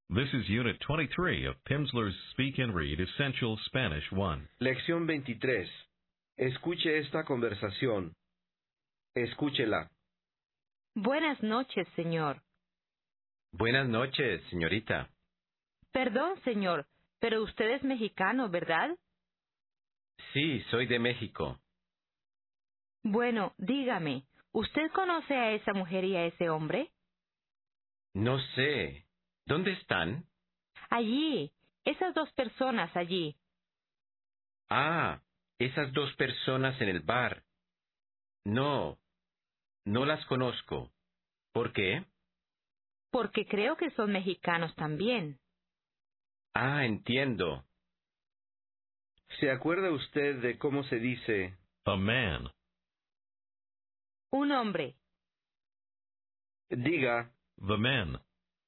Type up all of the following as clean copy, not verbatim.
This is Unit 23 of Pimsleur's Speak and Read Essential Spanish 1. Lección 23. Escuche esta conversación. Escúchela. Buenas noches, señor. Buenas noches, señorita. Perdón, señor, pero usted es mexicano, ¿verdad? Sí, soy de México. Bueno, dígame, ¿usted conoce a esa mujer y a ese hombre? No sé. ¿Dónde están? Allí, esas dos personas allí. Ah, esas dos personas en el bar. No, no las conozco. ¿Por qué? Porque creo que son mexicanos también. Ah, entiendo. ¿Se acuerda usted de cómo se dice A man. Un hombre, diga, The men.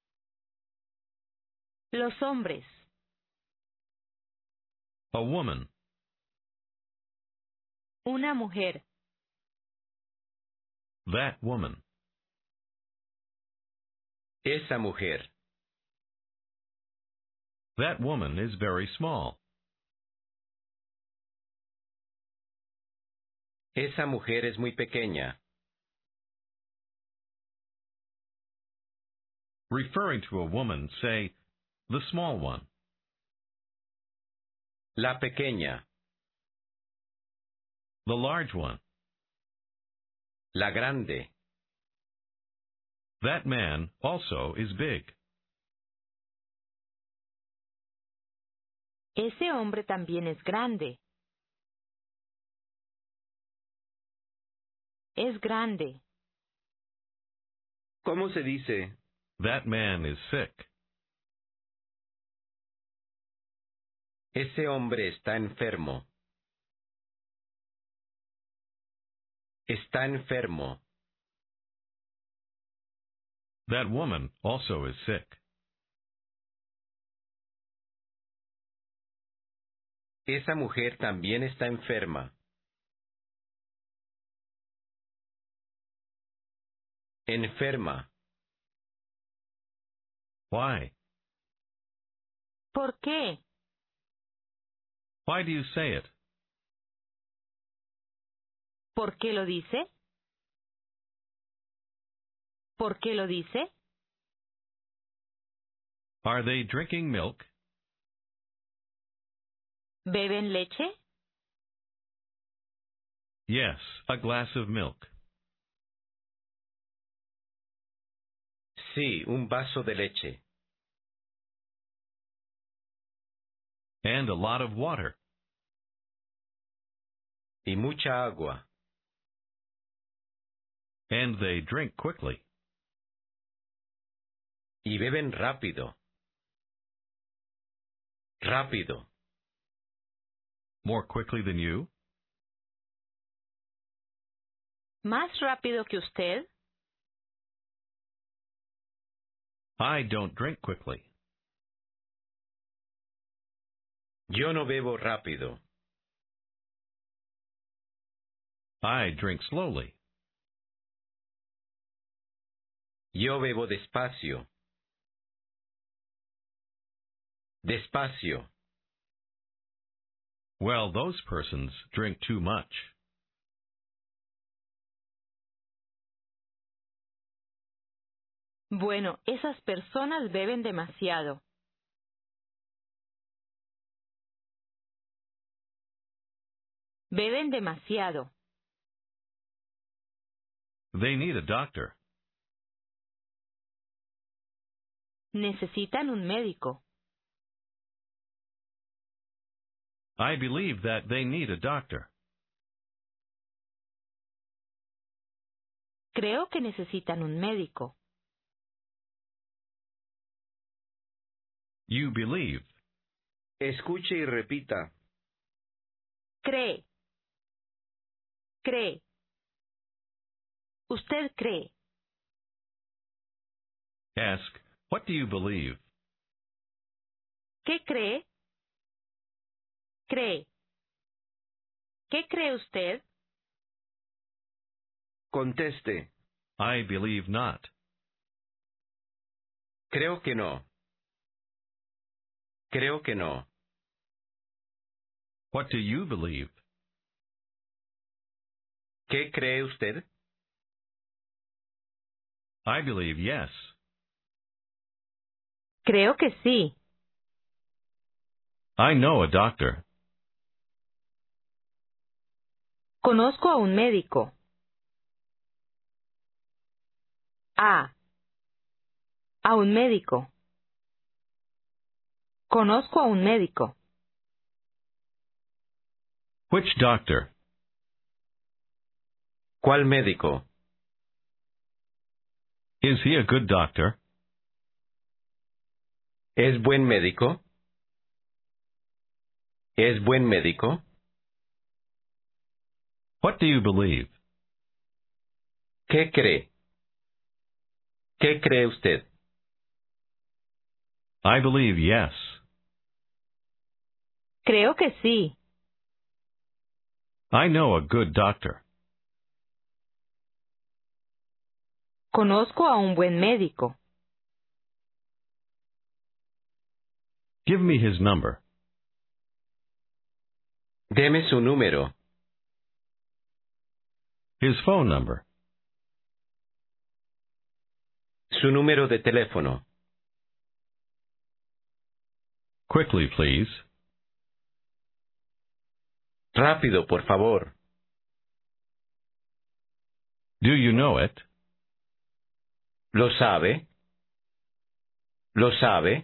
los hombres, A woman. una mujer, That woman. Esa mujer. That woman is very small. Esa mujer es muy pequeña. Referring to a woman, say, the small one. La pequeña. The large one. La grande. That man also is big. ese hombre también es grande. Es grande. ¿cómo se dice? That man is sick. Ese hombre está enfermo. Está enfermo. That woman also is sick. Esa mujer también está enferma. Enferma. Why? ¿Por qué? Why do you say it? ¿Por qué lo dice? ¿Por qué lo dice? Are they drinking milk? ¿Beben leche? Yes, a glass of milk. Sí, un vaso de leche. And a lot of water. Y mucha agua. And they drink quickly. Y beben rápido. Rápido. More quickly than you? ¿Más rápido que usted? I don't drink quickly. Yo no bebo rápido. I drink slowly. Yo bebo despacio. Despacio. Well, those persons drink too much. Bueno, esas personas beben demasiado. Beben demasiado. They need a doctor. Necesitan un médico. I believe that they need a doctor. Creo que necesitan un médico. You believe. Escuche y repita. Cree. Cree. Usted cree. Ask, what do you believe? ¿Qué cree? Cree. ¿Qué cree usted? Conteste. I believe not. Creo que no. Creo que no. What do you believe? ¿Qué cree usted? I believe yes. Creo que sí. I know a doctor. Conozco a un médico. A un médico. Conozco a un médico. Which doctor? ¿Cuál médico? Is he a good doctor? ¿Es buen médico? ¿Es buen médico? What do you believe? ¿Qué cree? ¿Qué cree usted? I believe yes. Creo que sí. I know a good doctor. Conozco a un buen médico. Give me his number. Deme su número. His phone number. Su número de teléfono. Quickly, please. Rápido, por favor. Do you know it? ¿Lo sabe? ¿Lo sabe?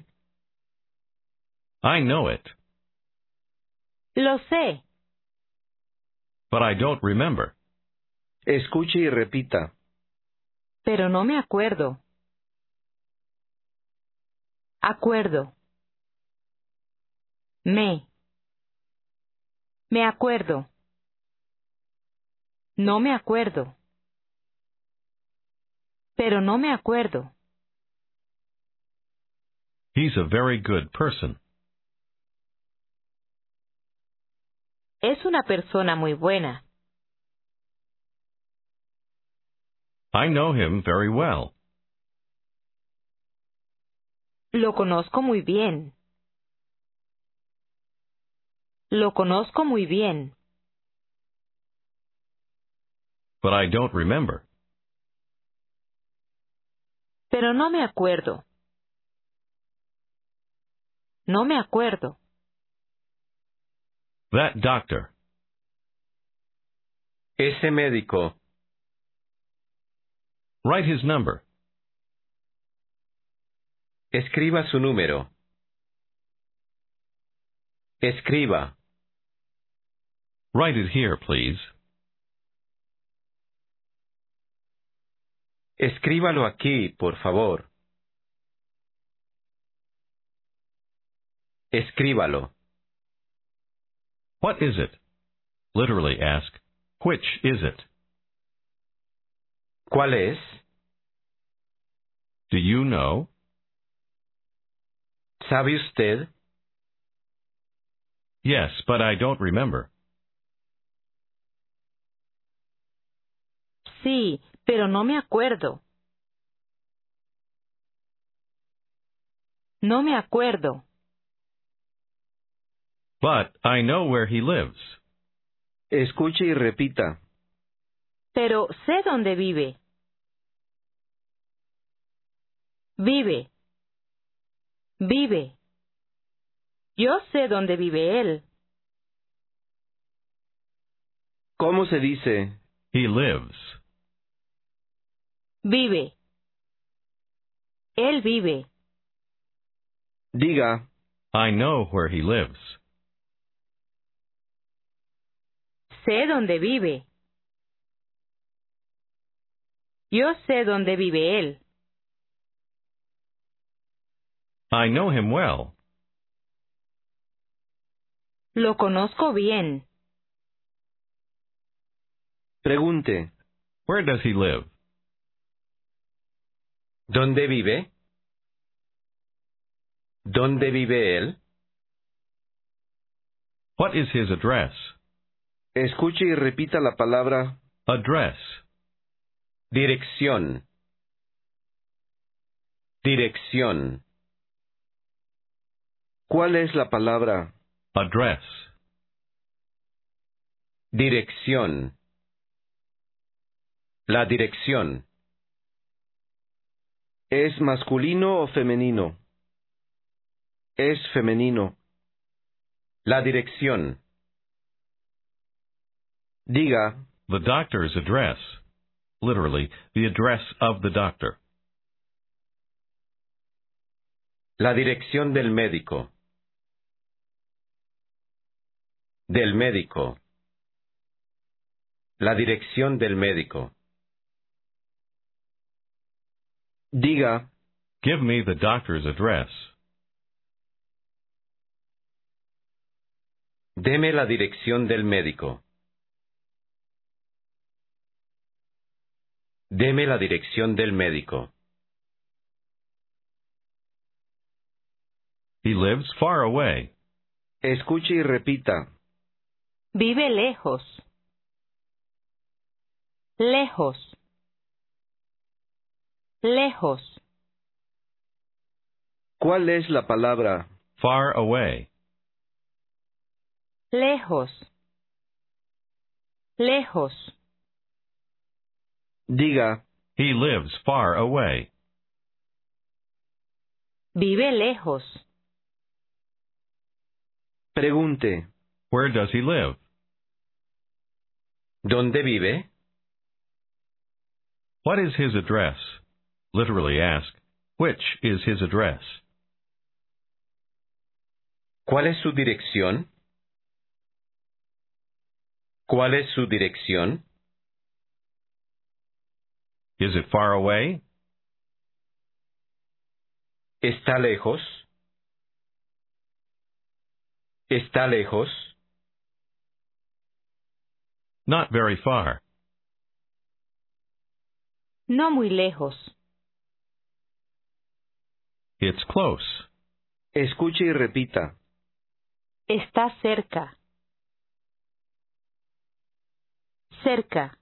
I know it, Lo sé, but I don't remember. Escuche y repita. pero no me acuerdo. Acuerdo. Me acuerdo. No me acuerdo. Pero no me acuerdo. He's a very good person. Es una persona muy buena. I know him very well. Lo conozco muy bien. Lo conozco muy bien. But I don't remember. Pero no me acuerdo. No me acuerdo. That doctor. Ese médico. Write his number. Escriba su número. Escriba. Write it here, please. Escríbalo aquí, por favor. Escríbalo. What is it? Literally ask, which is it? ¿Cuál es? Do you know? ¿Sabe usted? Yes, but I don't remember. Sí, pero no me acuerdo. No me acuerdo. But I know where he lives. Escuche y repita. Pero sé dónde vive. Vive. Vive. Yo sé dónde vive él. ¿Cómo se dice? He lives. Vive. Él vive. Diga. I know where he lives. Sé dónde vive. Yo sé dónde vive él. I know him well. Lo conozco bien. Pregunte. Where does he live? ¿Dónde vive? ¿Dónde vive él? What is his address? Escuche y repita la palabra Address. Dirección. Dirección. ¿Cuál es la palabra? Address. Dirección. La dirección. ¿Es masculino o femenino? Es femenino. La dirección. Diga, The doctor's address. Literally, the address of the doctor. La dirección del médico. Del médico. La dirección del médico. diga, Give me the doctor's address. Deme la dirección del médico. Deme la dirección del médico. He lives far away. escuche y repita. Vive lejos. Lejos. Lejos. ¿Cuál es la palabra? Far away. Lejos. Lejos. Diga, He lives far away. Vive lejos. pregunte. Where does he live? ¿Dónde vive? What is his address? Literally ask, which is his address? ¿Cuál es su dirección? ¿Cuál es su dirección? Is it far away? ¿Está lejos? ¿Está lejos? Not very far. No muy lejos. It's close. Escuche y repita. Está cerca. Cerca.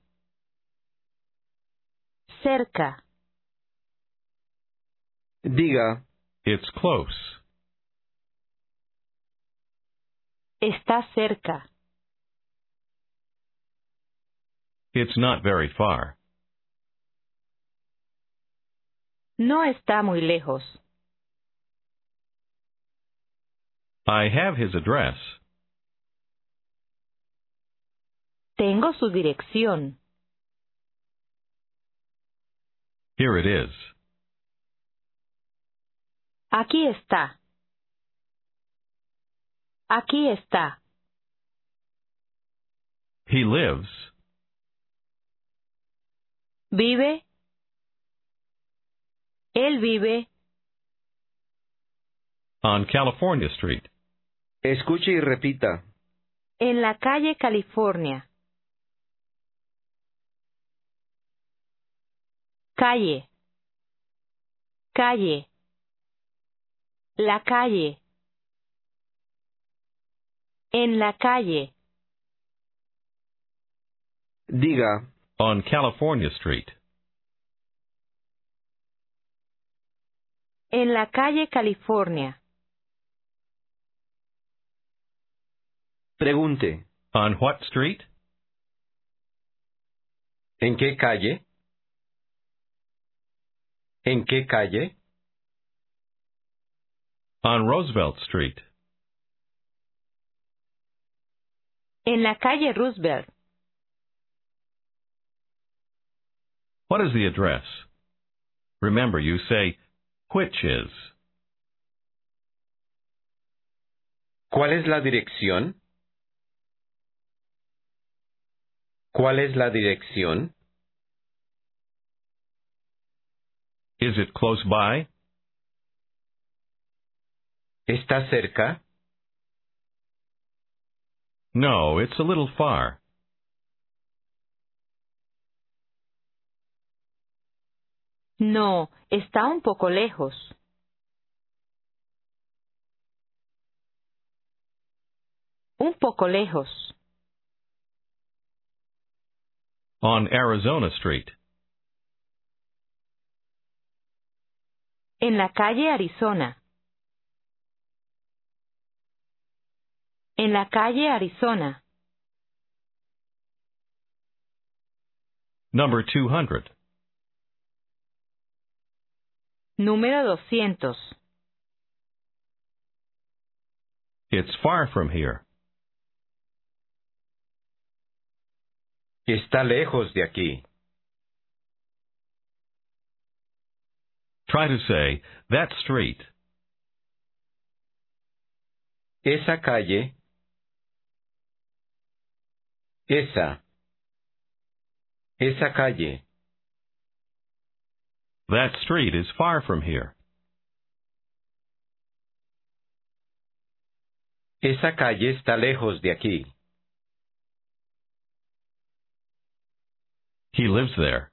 Cerca. Diga, It's close. Está cerca. It's not very far. No está muy lejos. I have his address. Tengo su dirección. Here it is. Aquí está. Aquí está. He lives Vive. Él vive. on California Street. escuche y repita. En la calle California. Calle. Calle. La calle. En la calle. Diga, On California Street. En la calle California. pregunte. On what street? ¿En qué calle? ¿En qué calle? On Roosevelt Street. En la calle Roosevelt. What is the address? Remember, you say, which is. ¿Cuál es la dirección? ¿Cuál es la dirección? Is it close by? ¿Está cerca? No, it's a little far. No, está un poco lejos. Un poco lejos. On Arizona Street. En la calle Arizona. En la calle Arizona. Number 200. Número 200. It's far from here. Está lejos de aquí. Try to say, that street. Esa calle. Esa calle. That street is far from here. Esa calle está lejos de aquí. He lives there.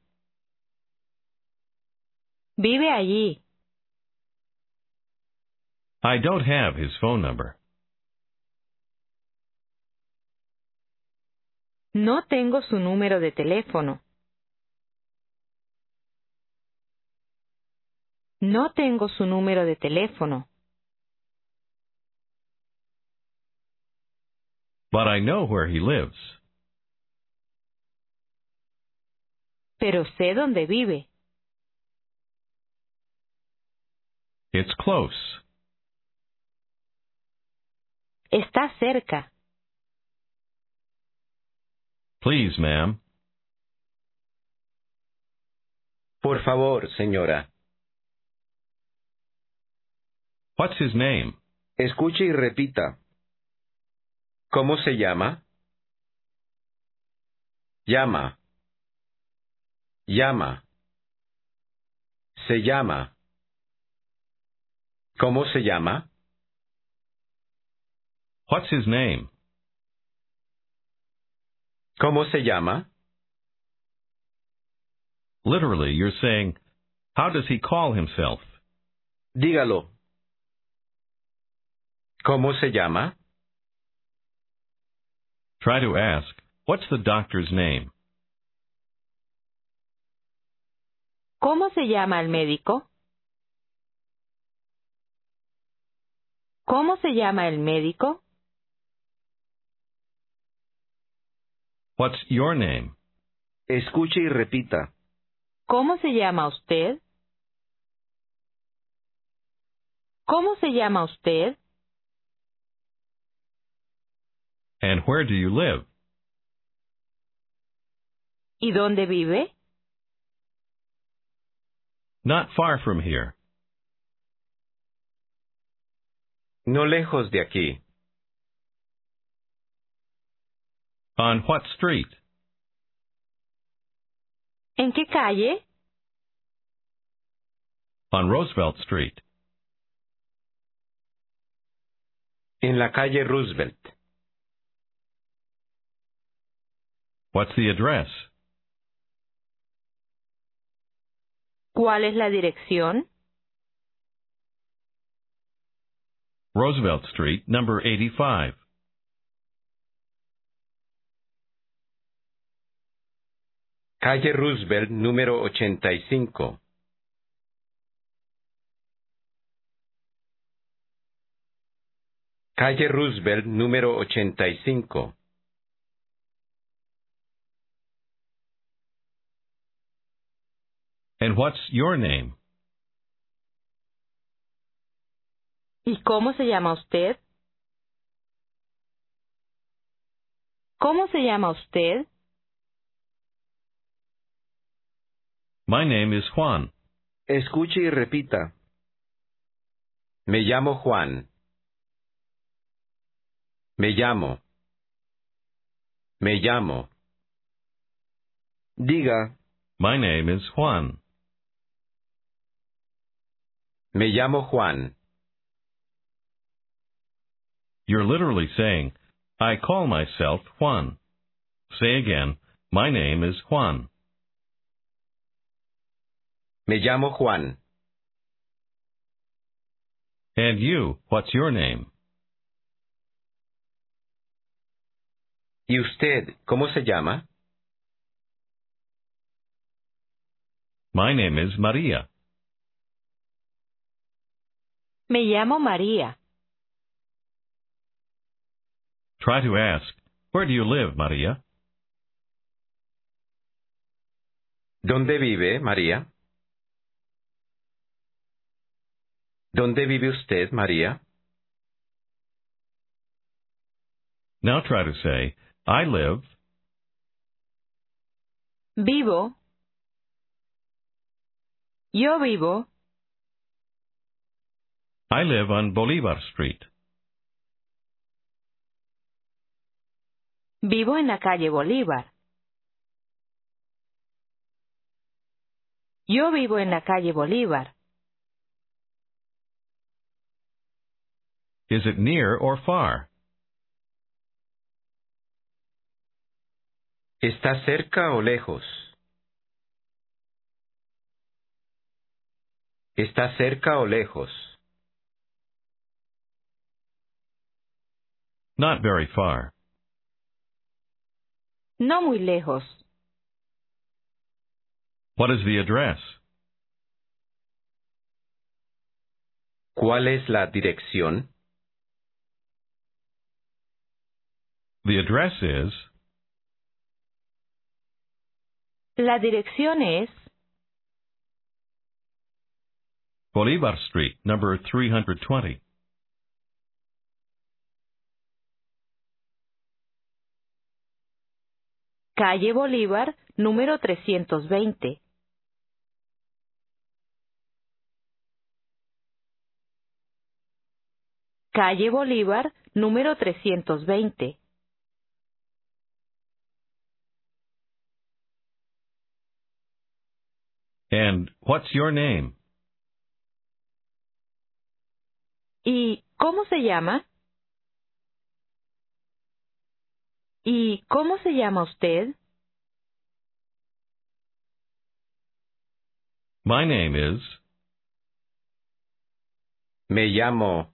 Vive allí. I don't have his phone number. No tengo su número de teléfono. No tengo su número de teléfono. But I know where he lives. Pero sé dónde vive. It's close. Está cerca. Please, ma'am. Por favor, señora. What's his name? Escuche y repita. ¿Cómo se llama? Llama. Llama. Se llama. ¿Cómo se llama? What's his name? ¿Cómo se llama? Literally, you're saying, how does he call himself? Dígalo. ¿Cómo se llama? Try to ask, what's the doctor's name? ¿Cómo se llama el médico? ¿Cómo se llama el médico? What's your name? Escuche y repita. ¿Cómo se llama usted? ¿Cómo se llama usted? And where do you live? ¿Y dónde vive? Not far from here. No lejos de aquí. On what street? ¿En qué calle? On Roosevelt Street. En la calle Roosevelt. What's the address? ¿Cuál es la dirección? Roosevelt Street, number 85. Calle Roosevelt, número 85. Calle Roosevelt, número 85. And what's your name? ¿Y cómo se llama usted? ¿Cómo se llama usted? My name is Juan. Escuche y repita. Me llamo Juan. Me llamo. Me llamo. Diga. My name is Juan. Me llamo Juan. You're literally saying, I call myself Juan. Say again, my name is Juan. Me llamo Juan. And you, what's your name? ¿Y usted, cómo se llama? My name is Maria. Me llamo María. Try to ask, where do you live, Maria? ¿Dónde vive, María? ¿Dónde vive usted, María? Now try to say, I live. Vivo. Yo vivo. I live on Bolivar Street. Vivo en la calle Bolívar. Yo vivo en la calle Bolívar. Is it near or far? ¿Está cerca o lejos? ¿Está cerca o lejos? Not very far. No muy lejos. What is the address? ¿Cuál es la dirección? The address is La dirección es Bolivar Street, number 320. calle Bolívar, número 320. Calle Bolívar, número 320. And what's your name? ¿Y cómo se llama? ¿Y cómo se llama usted? My name is... Me llamo...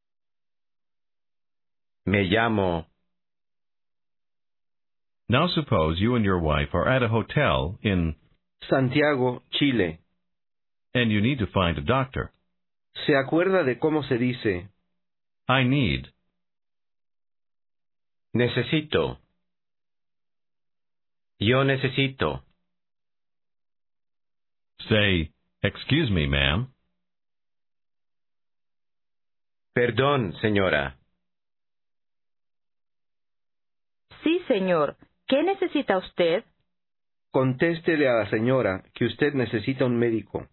Now suppose you and your wife are at a hotel in... Santiago, Chile. and you need to find a doctor. ¿Se acuerda de cómo se dice? I need. Necesito. Yo necesito. Say, excuse me, ma'am. Perdón, señora. Sí, señor. ¿Qué necesita usted? Contéstele a la señora que usted necesita un médico.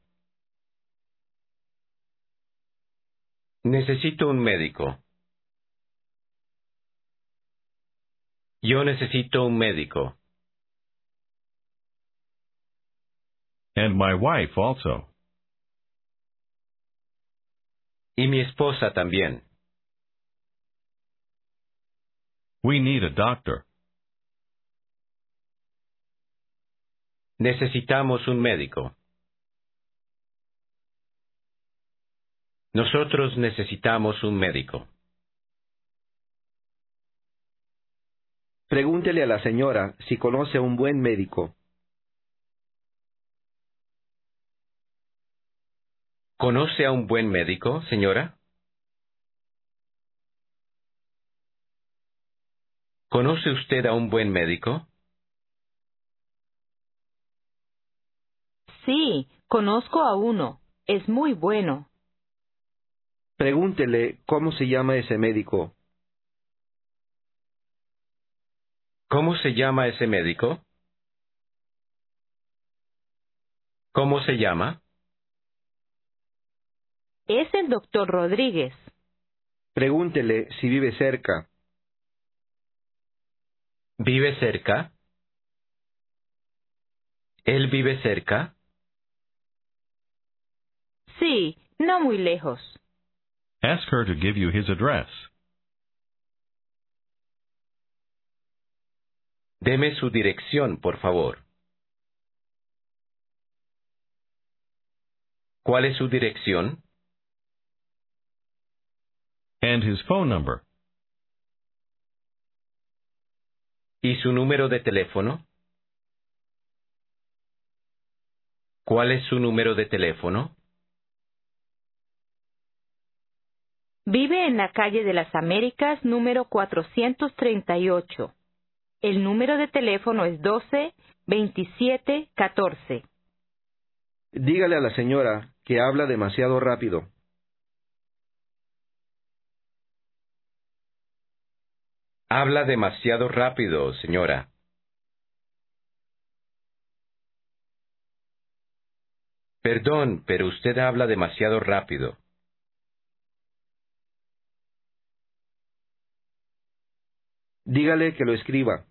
Necesito un médico. Yo necesito un médico. And my wife also. Y mi esposa también. We need a doctor. Necesitamos un médico. Nosotros necesitamos un médico. Pregúntele a la señora si conoce a un buen médico. ¿Conoce a un buen médico, señora? ¿Conoce usted a un buen médico? Sí, conozco a uno. Es muy bueno. Pregúntele cómo se llama ese médico. ¿Cómo se llama ese médico? ¿Cómo se llama? Es el doctor Rodríguez. Pregúntele si vive cerca. ¿Vive cerca? ¿Él vive cerca? Sí, no muy lejos. Ask her to give you his address. Deme su dirección, por favor. ¿Cuál es su dirección? And his phone number. ¿Y su número de teléfono? ¿Cuál es su número de teléfono? Vive en la calle de las Américas número 438. El número de teléfono es 12-27-14. Dígale a la señora que habla demasiado rápido. Habla demasiado rápido, señora. Perdón, pero usted habla demasiado rápido. Dígale que lo escriba.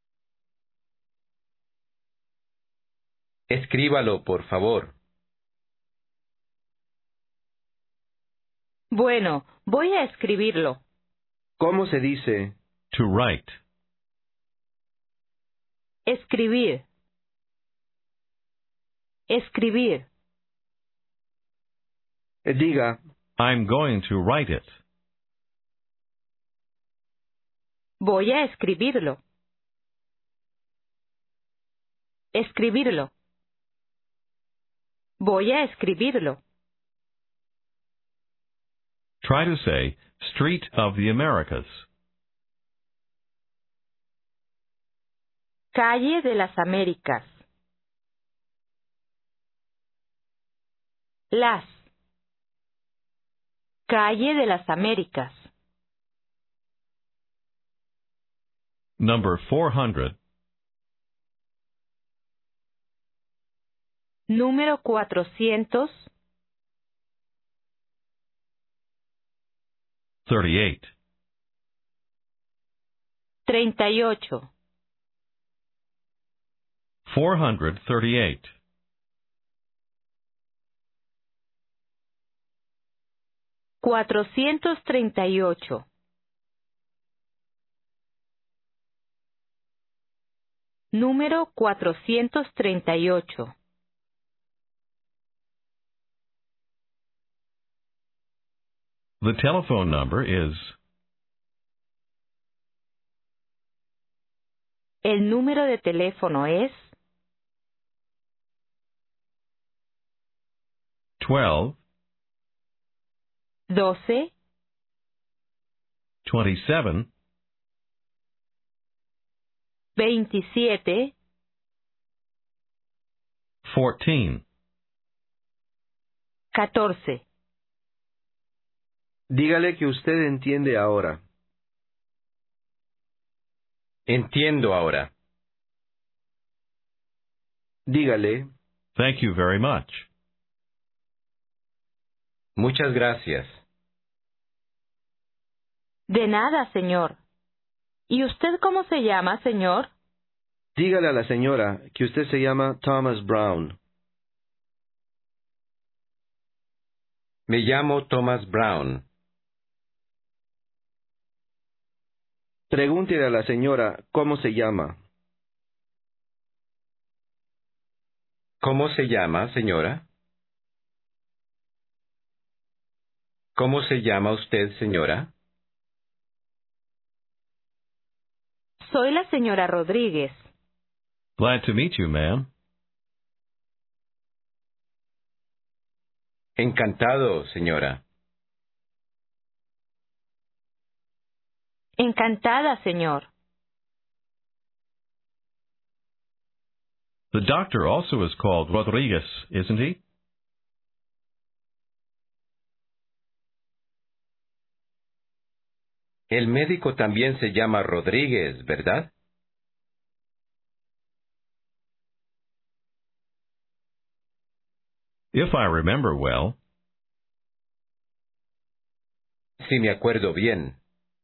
Escríbalo, por favor. Bueno, voy a escribirlo. ¿Cómo se dice? To write. Escribir. Escribir. Diga, I'm going to write it. Voy a escribirlo. Escribirlo. Voy a escribirlo. Try to say Street of the Americas. Calle de las Américas. Las. Calle de las Américas. Number 400. Número 400. 38. 38. 438. 438. Número 438. The telephone number is El número de teléfono es 12 12 27 27 14. 14. dígale que usted entiende ahora. Entiendo ahora. Dígale, Thank you very much. Muchas gracias. De nada, señor. ¿Y usted cómo se llama, señor? dígale a la señora que usted se llama Thomas Brown. Me llamo Thomas Brown. Pregúntele a la señora cómo se llama. ¿Cómo se llama, señora? ¿Cómo se llama usted, señora? Soy la señora Rodríguez. Glad to meet you, ma'am. Encantado, señora. Encantada, señor. The doctor also is called Rodriguez, isn't he? El médico también se llama Rodríguez, ¿verdad? If I remember well. Si me acuerdo bien.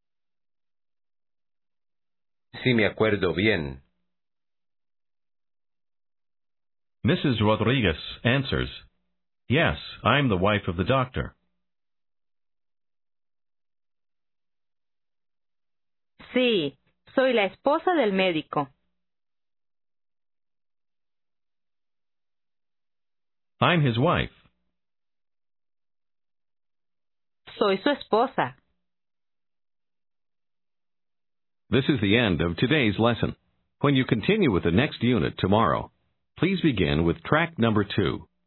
Si me acuerdo bien. Mrs. Rodriguez answers, Yes, I'm the wife of the doctor. Sí, soy la esposa del médico. I'm his wife. Soy su esposa. This is the end of today's lesson. When you continue with the next unit tomorrow, please begin with track number 2.